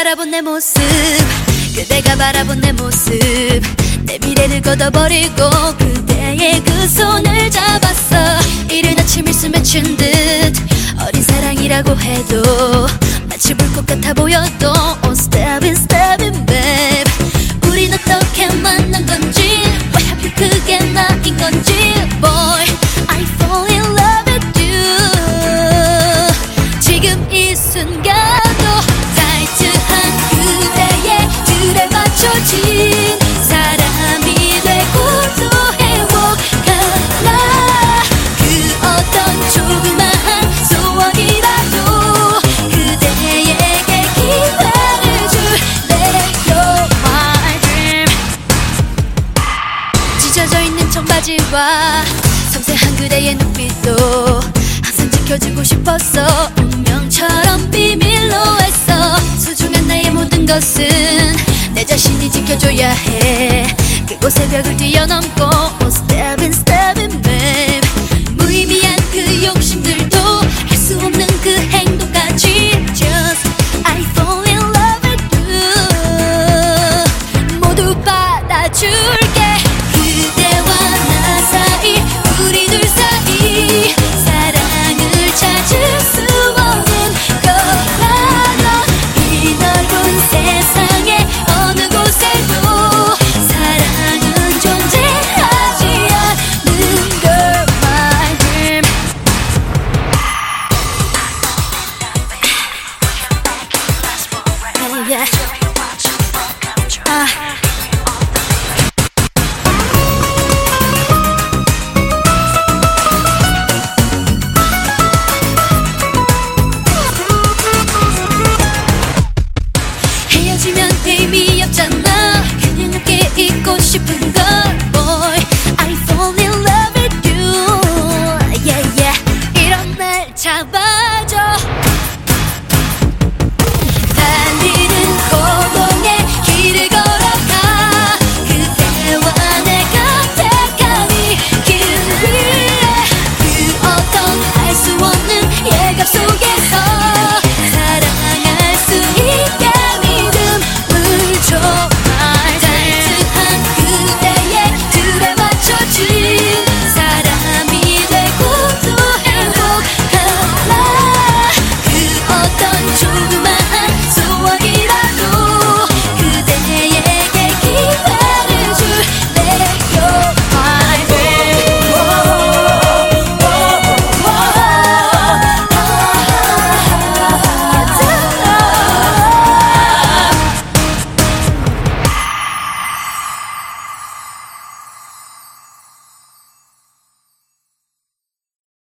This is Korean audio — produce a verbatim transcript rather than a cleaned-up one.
바라본 내 모습, 그대가 바라본 내 모습, 내 미래를 걷어버리고 그대의 그 손을 잡았어. 이른 아침 일수 맺힌 듯 어린 사랑이라고 해도 마치 볼 것 같아 보여도 Oh step in step in babe. 우린 어떻게 만난 건지, 왜 하필 그게 나인 건지. Boy I fall in love with you. 지금 이 순간도 타이트한 그대의 틀에 맞춰진 사람이 되고 또 행복하나. 그 어떤 조그마한 소원이라도 그대에게 기회를 줄래. You're my dream. 찢어져 있는 청바지와 섬세한 그대의 눈빛도 항상 지켜주고 싶었어. 운명처럼 비밀로 했어. 소중한 나의 모든 것은 내 자신이 지켜줘야 해. 그곳의 벽을 뛰어넘고